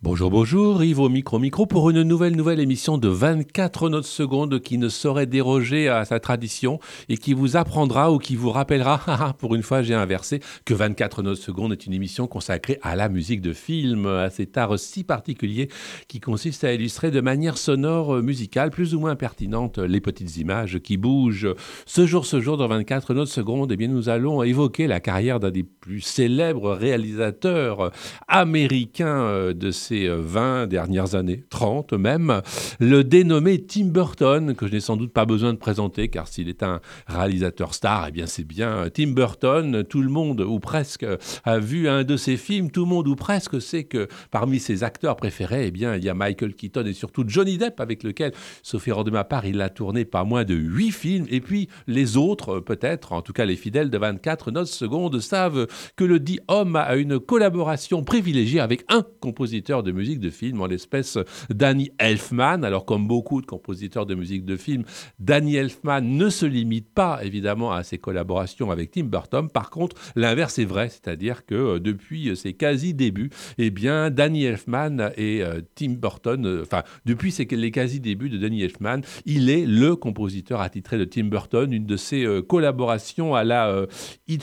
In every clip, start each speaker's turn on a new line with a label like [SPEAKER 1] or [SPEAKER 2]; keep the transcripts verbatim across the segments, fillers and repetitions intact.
[SPEAKER 1] Bonjour, bonjour, Yves au micro, micro pour une nouvelle, nouvelle émission de vingt-quatre notes secondes qui ne saurait déroger à sa tradition et qui vous apprendra ou qui vous rappellera, pour une fois j'ai inversé, que vingt-quatre notes secondes est une émission consacrée à la musique de film, à cet art si particulier qui consiste à illustrer de manière sonore, musicale, plus ou moins pertinente, les petites images qui bougent. Ce jour, ce jour, dans vingt-quatre notes secondes, eh bien, nous allons évoquer la carrière d'un des plus célèbres réalisateurs américains de ces vingt dernières années, trente même, le dénommé Tim Burton, que je n'ai sans doute pas besoin de présenter, car s'il est un réalisateur star, eh bien c'est bien Tim Burton. Tout le monde, ou presque, a vu un de ses films. Tout le monde, ou presque, sait que parmi ses acteurs préférés, eh bien, il y a Michael Keaton et surtout Johnny Depp, avec lequel, sauf erreur de ma part, il a tourné pas moins de huit films. Et puis, les autres, peut-être, en tout cas les fidèles de vingt-quatre notes secondes, savent que le dit homme a une collaboration privilégiée avec un compositeur de musique de film, en l'espèce Danny Elfman. Alors, comme beaucoup de compositeurs de musique de film, Danny Elfman ne se limite pas, évidemment, à ses collaborations avec Tim Burton. Par contre, l'inverse est vrai, c'est-à-dire que euh, depuis ses quasi-débuts, eh bien, Danny Elfman et euh, Tim Burton, euh, enfin, depuis ses, les quasi-débuts de Danny Elfman, il est le compositeur attitré de Tim Burton, une de ses euh, collaborations à la euh,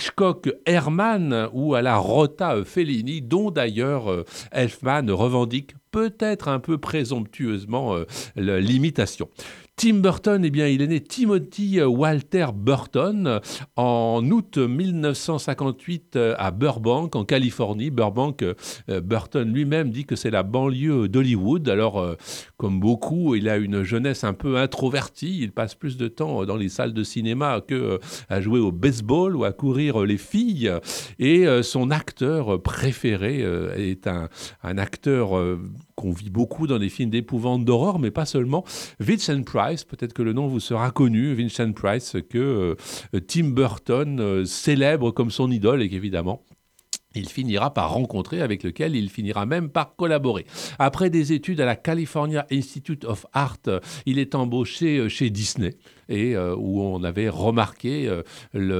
[SPEAKER 1] Hitchcock-Herman ou à la Rota-Fellini, dont d'ailleurs euh, Elfman revendique peut-être un peu présomptueusement euh, l'imitation. Tim Burton, eh bien, il est né Timothy Walter Burton en août mille neuf cent cinquante-huit à Burbank, en Californie. Burbank, euh, Burton lui-même dit que c'est la banlieue d'Hollywood. Alors, euh, comme beaucoup, il a une jeunesse un peu introvertie. Il passe plus de temps dans les salles de cinéma que euh, à jouer au baseball ou à courir les filles. Et euh, son acteur préféré euh, est un, un acteur euh, qu'on vit beaucoup dans des films d'épouvante, d'horreur, mais pas seulement, Vincent Price. Peut-être que le nom vous sera connu, Vincent Price, que euh, Tim Burton euh, célèbre comme son idole et qu'évidemment, il finira par rencontrer, avec lequel il finira même par collaborer. Après des études à la California Institute of Art, il est embauché chez Disney, et euh, où on avait remarqué euh,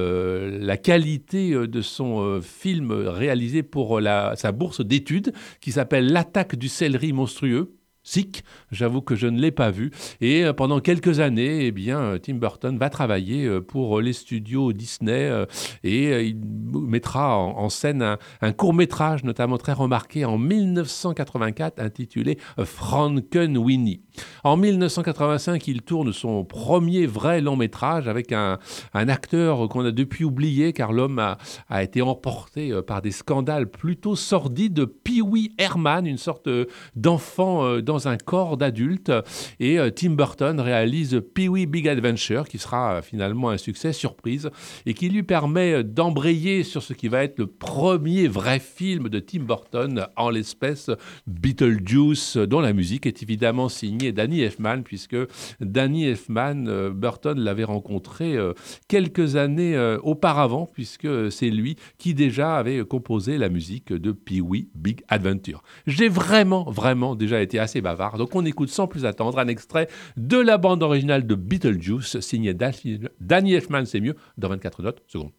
[SPEAKER 1] le, la qualité de son euh, film réalisé pour la, sa bourse d'études, qui s'appelle L'attaque du céleri monstrueux. Sick, j'avoue que je ne l'ai pas vu. Et euh, pendant quelques années, eh bien, Tim Burton va travailler euh, pour les studios Disney euh, et euh, il mettra en, en scène un, un court-métrage, notamment très remarqué, en mille neuf cent quatre-vingt-quatre, intitulé Frankenweenie. En mille neuf cent quatre-vingt-cinq, il tourne son premier vrai long-métrage avec un, un acteur qu'on a depuis oublié, car l'homme a, a été emporté euh, par des scandales plutôt sordides. Pee-wee Herman, une sorte d'enfant euh, dans un corps d'adulte, et euh, Tim Burton réalise Pee-wee Big Adventure, qui sera euh, finalement un succès surprise et qui lui permet d'embrayer sur ce qui va être le premier vrai film de Tim Burton, en l'espèce Beetlejuice, dont la musique est évidemment signée Danny Elfman, puisque Danny Elfman, euh, Burton l'avait rencontré euh, quelques années euh, auparavant, puisque c'est lui qui déjà avait composé la musique de Pee-wee Big Adventure. J'ai vraiment, vraiment déjà été assez bavard, donc on écoute sans plus attendre un extrait de la bande originale de Beetlejuice, signé Danny Elfman, c'est mieux, dans vingt-quatre notes secondes.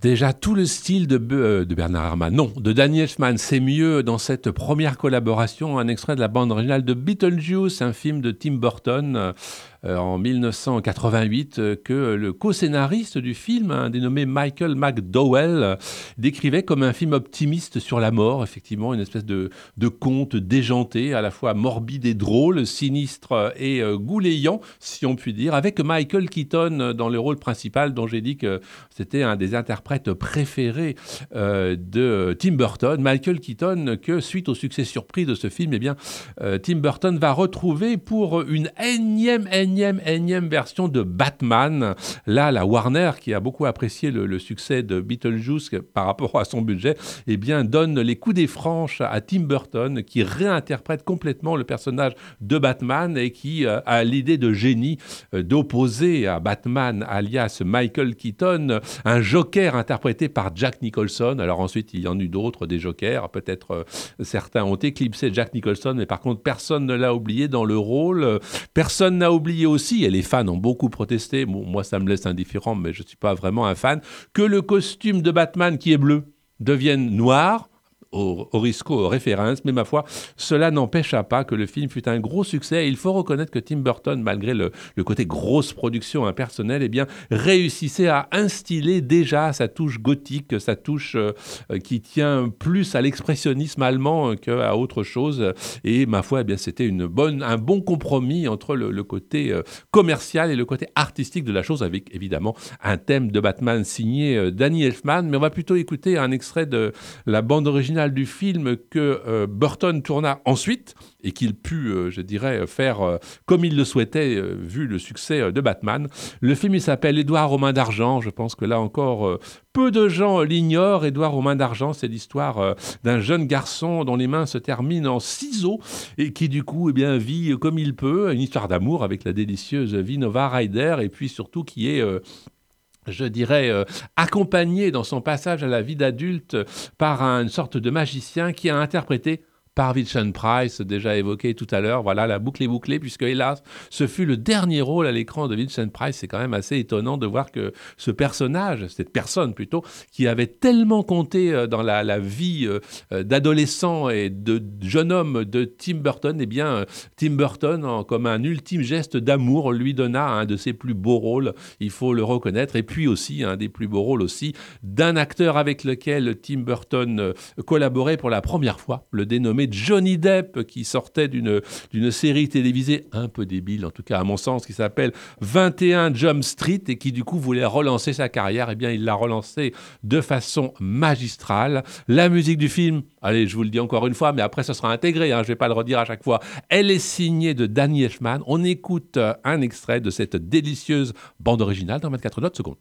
[SPEAKER 1] Déjà, tout le style de, euh, de Bernard Herrmann, non, de Danny Elfman, c'est mieux dans cette première collaboration, un extrait de la bande originale de Beetlejuice, un film de Tim Burton euh, euh, en mille neuf cent quatre-vingt-huit, euh, que le co-scénariste du film, un dénommé Michael McDowell, euh, décrivait comme un film optimiste sur la mort, effectivement, une espèce de, de conte déjanté, à la fois morbide et drôle, sinistre et euh, gouléant, si on peut dire, avec Michael Keaton dans le rôle principal, dont j'ai dit que c'était un des interprètes préféré euh, de Tim Burton, Michael Keaton, que suite au succès surpris de ce film, eh bien, euh, Tim Burton va retrouver pour une énième, énième, énième version de Batman. Là, la Warner, qui a beaucoup apprécié le, le succès de Beetlejuice par rapport à son budget, eh bien, donne les coups des franches à Tim Burton, qui réinterprète complètement le personnage de Batman et qui euh, a l'idée de génie euh, d'opposer à Batman, alias Michael Keaton, un Joker interprété par Jack Nicholson. Alors ensuite, il y en a eu d'autres, des Jokers. Peut-être euh, certains ont éclipsé Jack Nicholson, mais par contre, personne ne l'a oublié dans le rôle. Personne n'a oublié aussi, et les fans ont beaucoup protesté, bon, moi ça me laisse indifférent, mais je ne suis pas vraiment un fan, que le costume de Batman qui est bleu devienne noir, au, au risque aux références, mais ma foi, cela n'empêcha pas que le film fut un gros succès. Et il faut reconnaître que Tim Burton, malgré le, le côté grosse production impersonnelle, eh bien, réussissait à instiller déjà sa touche gothique, sa touche euh, qui tient plus à l'expressionnisme allemand qu'à autre chose. Et ma foi, eh bien, c'était une bonne, un bon compromis entre le, le côté euh, commercial et le côté artistique de la chose, avec évidemment un thème de Batman signé euh, Danny Elfman. Mais on va plutôt écouter un extrait de la bande originale du film que euh, Burton tourna ensuite et qu'il put, euh, je dirais, faire euh, comme il le souhaitait, euh, vu le succès euh, de Batman. Le film, il s'appelle Édouard aux mains d'argent. Je pense que là encore, euh, peu de gens l'ignorent. Édouard aux mains d'argent, c'est l'histoire euh, d'un jeune garçon dont les mains se terminent en ciseaux et qui, du coup, eh bien, vit comme il peut. Une histoire d'amour avec la délicieuse Winona Ryder et puis surtout qui est... Euh, je dirais, euh, accompagné dans son passage à la vie d'adulte par un, une sorte de magicien qui a interprété par Vincent Price, déjà évoqué tout à l'heure. Voilà, la boucle est bouclée, puisque hélas, ce fut le dernier rôle à l'écran de Vincent Price. C'est quand même assez étonnant de voir que ce personnage, cette personne plutôt, qui avait tellement compté dans la, la vie euh, d'adolescent et de jeune homme de Tim Burton, eh bien, Tim Burton, en, comme un ultime geste d'amour, lui donna un de ses plus beaux rôles, il faut le reconnaître, et puis aussi un des plus beaux rôles aussi d'un acteur avec lequel Tim Burton euh, collaborait pour la première fois, le dénommé Johnny Depp, qui sortait d'une, d'une série télévisée un peu débile, en tout cas à mon sens, qui s'appelle vingt et un Jump Street et qui du coup voulait relancer sa carrière. Eh bien, il l'a relancée de façon magistrale. La musique du film, allez, je vous le dis encore une fois, mais après, ça sera intégré, hein, je ne vais pas le redire à chaque fois. Elle est signée de Danny Elfman. On écoute un extrait de cette délicieuse bande originale dans vingt-quatre notes secondes.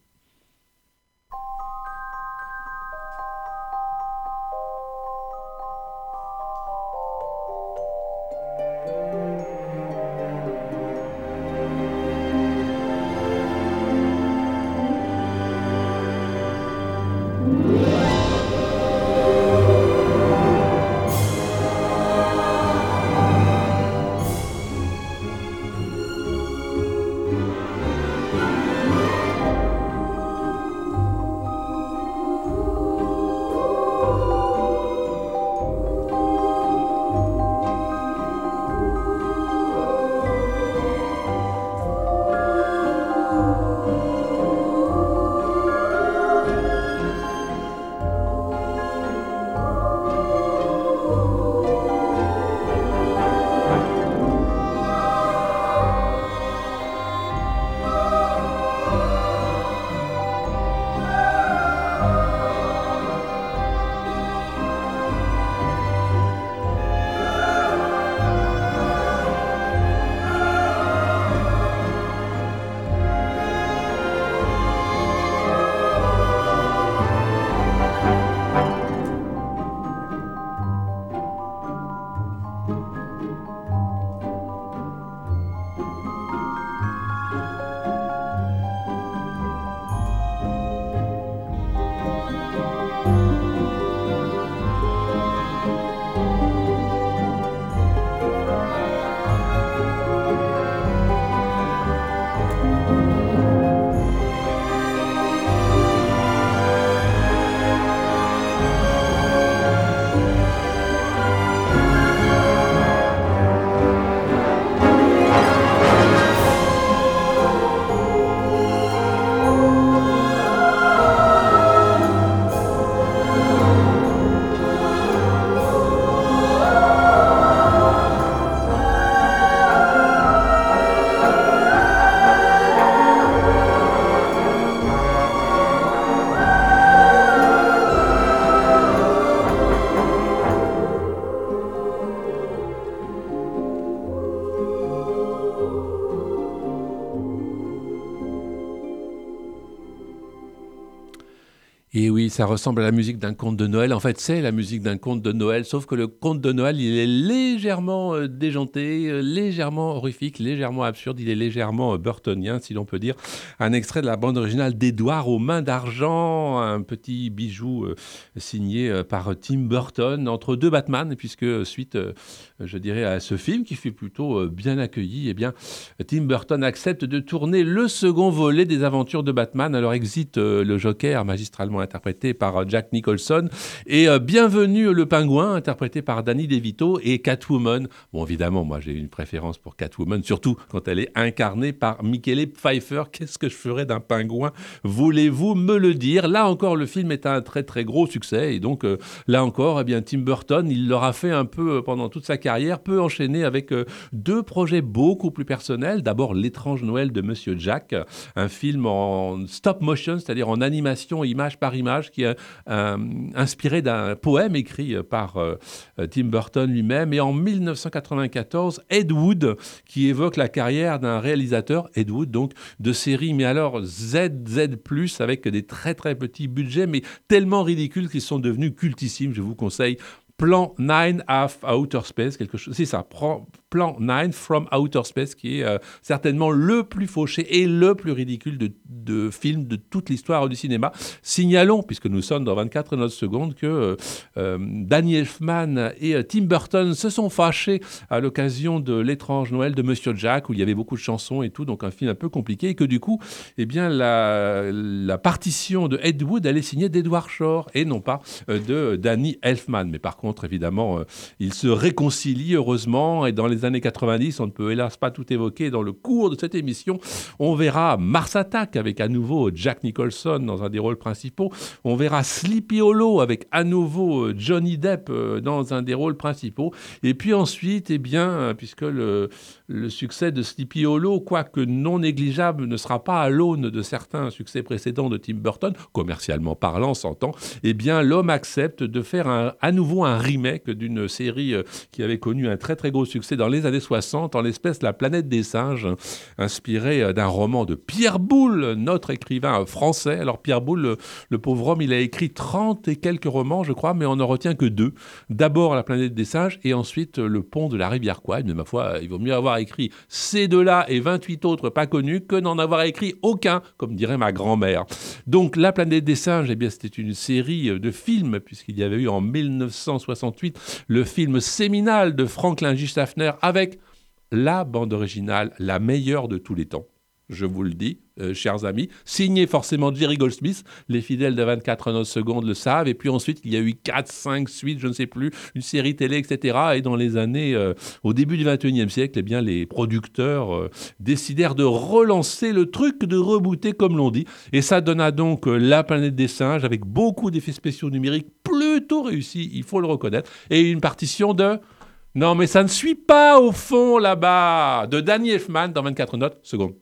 [SPEAKER 1] Et oui, ça ressemble à la musique d'un conte de Noël. En fait, c'est la musique d'un conte de Noël, sauf que le conte de Noël, il est légèrement euh, déjanté, euh, légèrement horrifique, légèrement absurde, il est légèrement euh, burtonien, si l'on peut dire. Un extrait de la bande originale d'Édouard aux mains d'argent, un petit bijou euh, signé euh, par Tim Burton, entre deux Batman, puisque euh, suite, euh, je dirais, à ce film, qui fut plutôt euh, bien accueilli, eh bien, Tim Burton accepte de tourner le second volet des aventures de Batman. Alors exit euh, le Joker, magistralement interprété par euh, Jack Nicholson, et euh, Bienvenue le Pingouin, interprété par Danny DeVito, et Catwoman. Bon, évidemment, moi j'ai une préférence pour Catwoman, surtout quand elle est incarnée par Michele Pfeiffer. Qu'est-ce que je ferais d'un pingouin? Voulez-vous me le dire? Là encore, le film est un très très gros succès, et donc euh, là encore, eh bien, Tim Burton, il l'aura fait un peu euh, pendant toute sa carrière, peut enchaîner avec euh, deux projets beaucoup plus personnels. D'abord, L'étrange Noël de Monsieur Jack, un film en stop motion, c'est-à-dire en animation image par image, qui est euh, inspiré d'un poème écrit par euh, Tim Burton lui-même. Et en dix-neuf cent quatre-vingt-quatorze, Ed Wood, qui évoque la carrière d'un réalisateur, Ed Wood, donc, de séries, mais alors Z Z plus, avec des très très petits budgets, mais tellement ridicules qu'ils sont devenus cultissimes. Je vous conseille Plan neuf of Outer Space, quelque chose, c'est ça, Plan neuf from Outer Space, qui est euh, certainement le plus fauché et le plus ridicule de, de film de toute l'histoire du cinéma. Signalons, puisque nous sommes dans vingt-quatre notes secondes, que euh, euh, Danny Elfman et euh, Tim Burton se sont fâchés à l'occasion de L'étrange Noël de Monsieur Jack, où il y avait beaucoup de chansons et tout, donc un film un peu compliqué, et que du coup, eh bien, la, la partition de Ed Wood, elle est signée d'Edward Shore, et non pas euh, de Danny Elfman. Mais par contre, Contre, évidemment, euh, ils se réconcilient heureusement, et dans les années quatre-vingt-dix, on ne peut hélas pas tout évoquer dans le cours de cette émission. On verra Mars Attack avec à nouveau Jack Nicholson dans un des rôles principaux. On verra Sleepy Hollow avec à nouveau Johnny Depp euh, dans un des rôles principaux. Et puis ensuite, eh bien, puisque le, le succès de Sleepy Hollow, quoique non négligeable, ne sera pas à l'aune de certains succès précédents de Tim Burton, commercialement parlant, s'entend, eh bien, l'homme accepte de faire un, à nouveau un remake d'une série qui avait connu un très très gros succès dans les années soixante, en l'espèce La Planète des Singes, inspiré d'un roman de Pierre Boulle, notre écrivain français. Alors Pierre Boulle, le, le pauvre homme, il a écrit trente et quelques romans, je crois, mais on n'en retient que deux. D'abord La Planète des Singes, et ensuite Le Pont de la Rivière Kwai. Mais ma foi, il vaut mieux avoir écrit ces deux-là et vingt-huit autres pas connus que n'en avoir écrit aucun, comme dirait ma grand-mère. Donc La Planète des Singes, eh bien, c'était une série de films, puisqu'il y avait eu en dix-neuf cent soixante-huit le film séminal de Franklin J. Schaffner avec la bande originale, la meilleure de tous les temps. Je vous le dis, euh, chers amis, signé forcément Jerry Goldsmith, les fidèles de vingt-quatre notes secondes le savent, et puis ensuite il y a eu quatre, cinq suites, je ne sais plus, une série télé, et cetera. Et dans les années, euh, au début du vingt et unième siècle, eh bien, les producteurs euh, décidèrent de relancer le truc, de rebooter comme l'on dit, et ça donna donc euh, La Planète des Singes, avec beaucoup d'effets spéciaux numériques plutôt réussis, il faut le reconnaître, et une partition de... Non mais ça ne suit pas au fond là-bas, de Danny Elfman dans vingt-quatre notes secondes.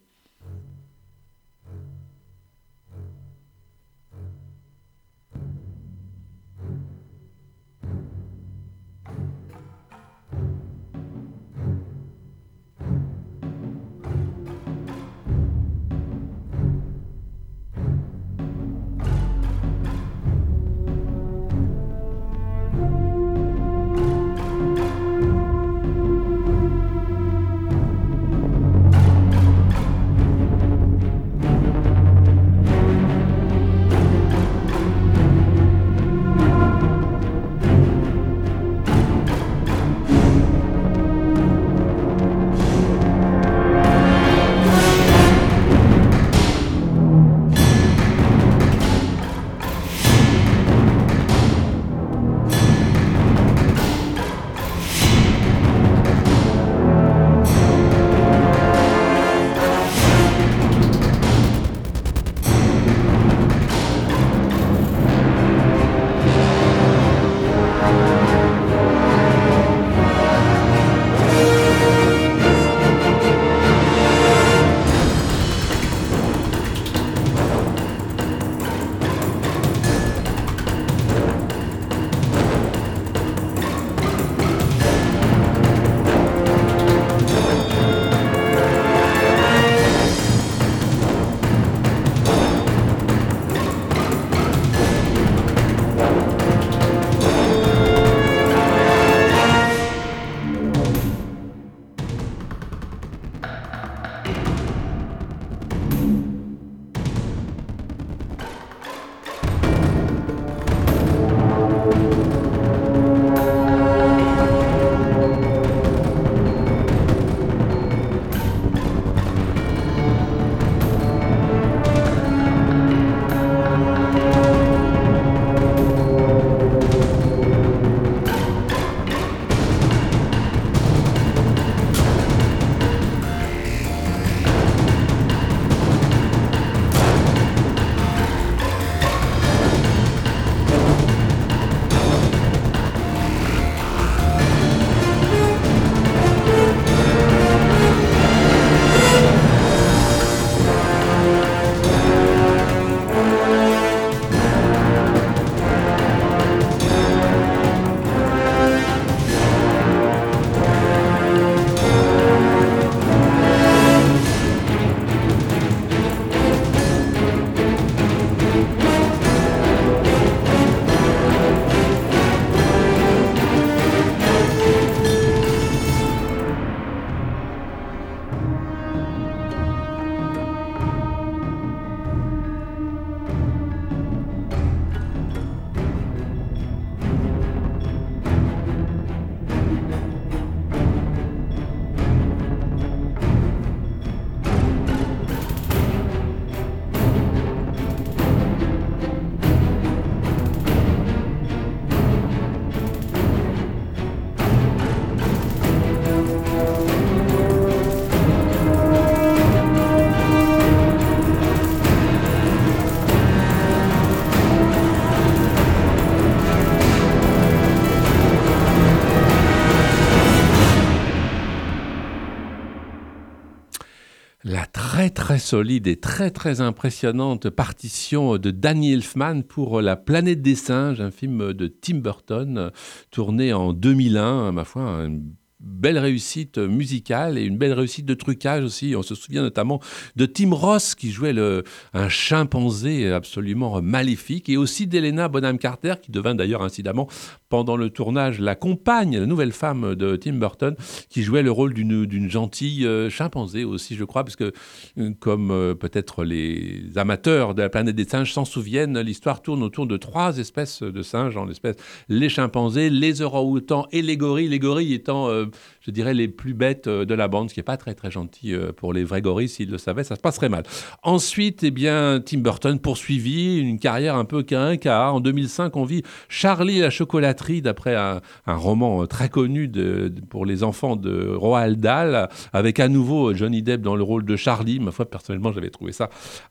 [SPEAKER 1] très très solide et très très impressionnante partition de Danny Elfman pour La Planète des Singes, un film de Tim Burton euh, tourné en deux mille un, ma foi, un belle réussite musicale et une belle réussite de trucage aussi. On se souvient notamment de Tim Roth qui jouait le, un chimpanzé absolument maléfique, et aussi d'Helena Bonham Carter qui devint d'ailleurs incidemment pendant le tournage la compagne, la nouvelle femme de Tim Burton, qui jouait le rôle d'une, d'une gentille euh, chimpanzé aussi, je crois, parce que euh, comme euh, peut-être les amateurs de La Planète des Singes s'en souviennent, l'histoire tourne autour de trois espèces de singes, en l'espèce les chimpanzés, les orang-outans et les gorilles, les gorilles étant euh, je dirais, les plus bêtes de la bande, ce qui n'est pas très très gentil pour les vrais gorilles. S'ils le savaient, ça se passerait mal. Ensuite, eh bien, Tim Burton poursuivit une carrière un peu quinquennale. En deux mille cinq, on vit Charlie et la chocolaterie, d'après un, un roman très connu de, de, pour les enfants de Roald Dahl, avec à nouveau Johnny Depp dans le rôle de Charlie. Ma foi, personnellement, j'avais trouvé ça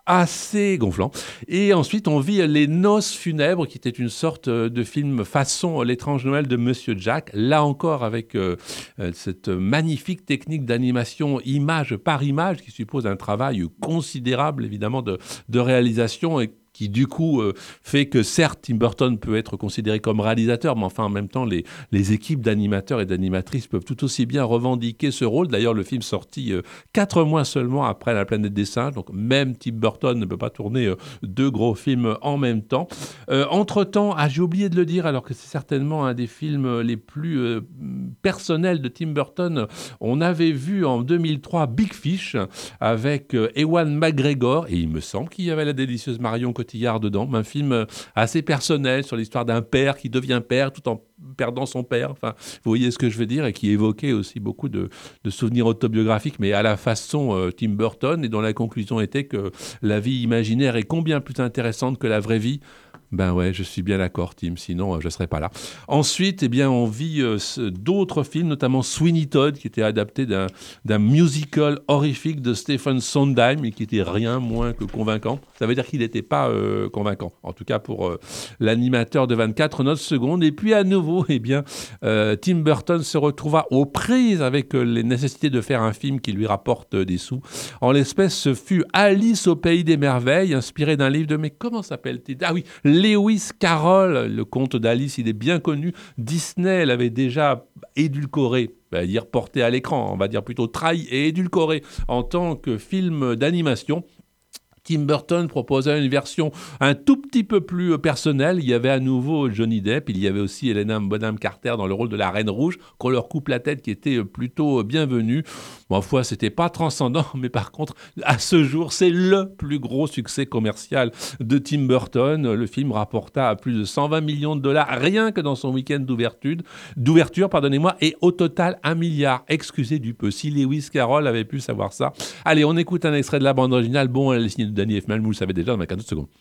[SPEAKER 1] assez gonflant. Et ensuite, on vit Les Noces funèbres, qui était une sorte de film façon L'étrange Noël de Monsieur Jack, là encore avec euh, cette magnifique technique d'animation image par image qui suppose un travail considérable évidemment de, de réalisation et qui du coup euh, fait que certes Tim Burton peut être considéré comme réalisateur, mais enfin en même temps les, les équipes d'animateurs et d'animatrices peuvent tout aussi bien revendiquer ce rôle. D'ailleurs le film sorti euh, quatre mois seulement après La Planète des Singes, donc même Tim Burton ne peut pas tourner euh, deux gros films en même temps. Euh, entre-temps, ah, j'ai oublié de le dire alors que c'est certainement un des films les plus euh, personnels de Tim Burton, on avait vu en deux mille trois Big Fish avec euh, Ewan McGregor, et il me semble qu'il y avait la délicieuse Marion Cotillard dedans, un film assez personnel sur l'histoire d'un père qui devient père tout en perdant son père, enfin, vous voyez ce que je veux dire, et qui évoquait aussi beaucoup de, de souvenirs autobiographiques, mais à la façon euh, Tim Burton, et dont la conclusion était que la vie imaginaire est combien plus intéressante que la vraie vie. Ben ouais, je suis bien d'accord, Tim, sinon euh, je ne serais pas là. Ensuite, eh bien, on vit euh, d'autres films, notamment Sweeney Todd, qui était adapté d'un, d'un musical horrifique de Stephen Sondheim, et qui était rien moins que convaincant. Ça veut dire qu'il n'était pas euh, convaincant, en tout cas pour euh, l'animateur de vingt-quatre notes secondes. Et puis à nouveau, eh bien, euh, Tim Burton se retrouva aux prises avec euh, les nécessités de faire un film qui lui rapporte euh, des sous. En l'espèce, ce fut Alice au Pays des Merveilles, inspiré d'un livre de... Mais comment s'appelle-t-il ? Ah oui, Lewis Carroll, le conte d'Alice, il est bien connu. Disney l'avait déjà édulcoré, c'est-à-dire porté à l'écran, on va dire plutôt trahi et édulcoré en tant que film d'animation. Tim Burton proposait une version un tout petit peu plus personnelle. Il y avait à nouveau Johnny Depp, il y avait aussi Helena Bonham Carter dans le rôle de la Reine Rouge, qu'on leur coupe la tête, qui était plutôt bienvenue. Ma foi, c'était pas transcendant, mais par contre, à ce jour, c'est le plus gros succès commercial de Tim Burton. Le film rapporta à plus de cent vingt millions de dollars, rien que dans son week-end d'ouverture, d'ouverture pardonnez-moi, et au total, un milliard. Excusez du peu, si Lewis Carroll avait pu savoir ça. Allez, on écoute un extrait de la bande originale. Bon, elle est signée de Danny Elfman, vous le savez déjà dans ma quinze secondes.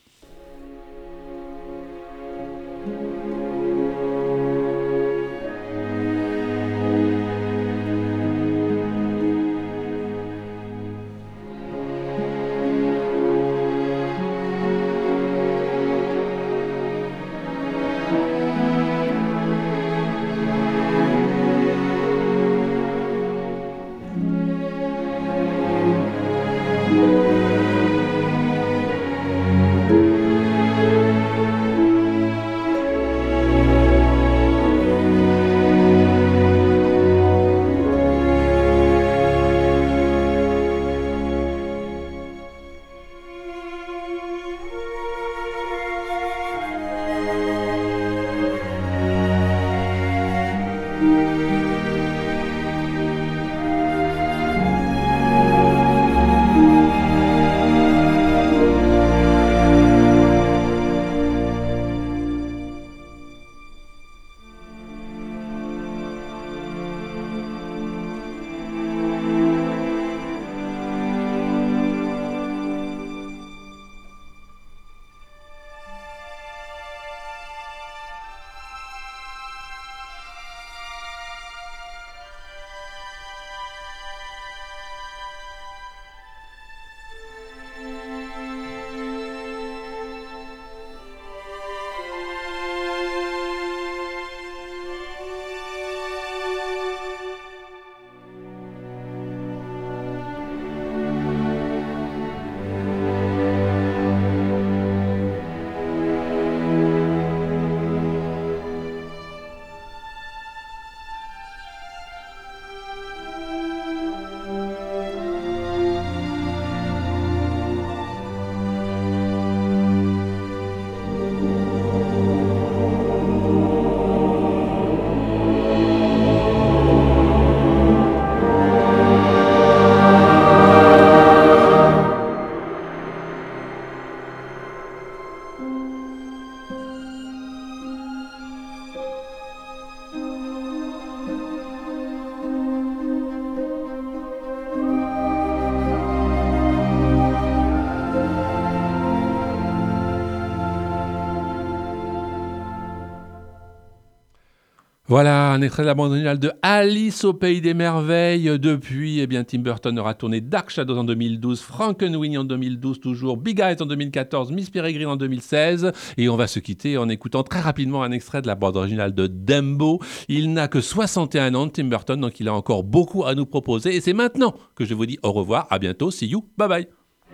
[SPEAKER 1] Voilà, un extrait de la bande originale de Alice au Pays des Merveilles. Depuis, eh bien, Tim Burton aura tourné Dark Shadows en deux mille douze, Frankenweenie en deux mille douze toujours, Big Eyes en deux mille quatorze, Miss Peregrine en deux mille seize. Et on va se quitter en écoutant très rapidement un extrait de la bande originale de Dumbo. Il n'a que soixante et un ans de Tim Burton, donc il a encore beaucoup à nous proposer. Et c'est maintenant que je vous dis au revoir, à bientôt, see you, bye bye.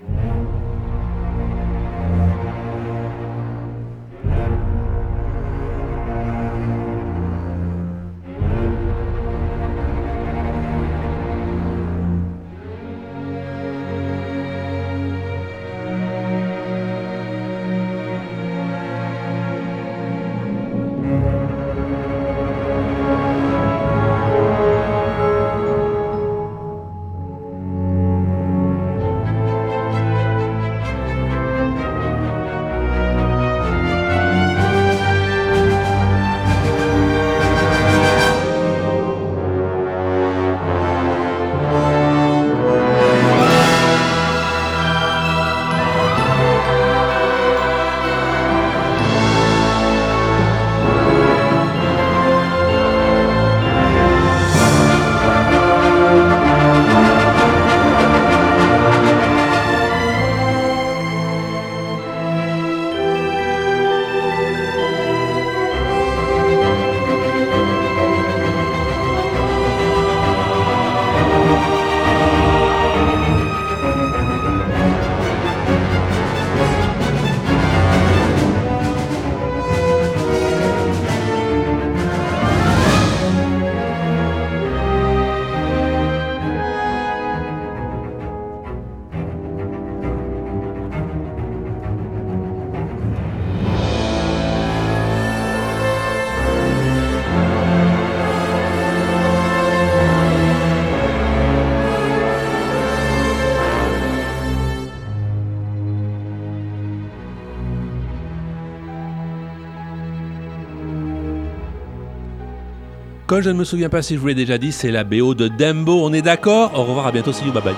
[SPEAKER 1] Comme je ne me souviens pas si je vous l'ai déjà dit, c'est la B O de Dumbo, on est d'accord? Au revoir, à bientôt, see you, bye bye.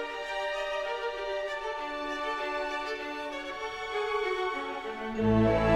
[SPEAKER 1] Thank you.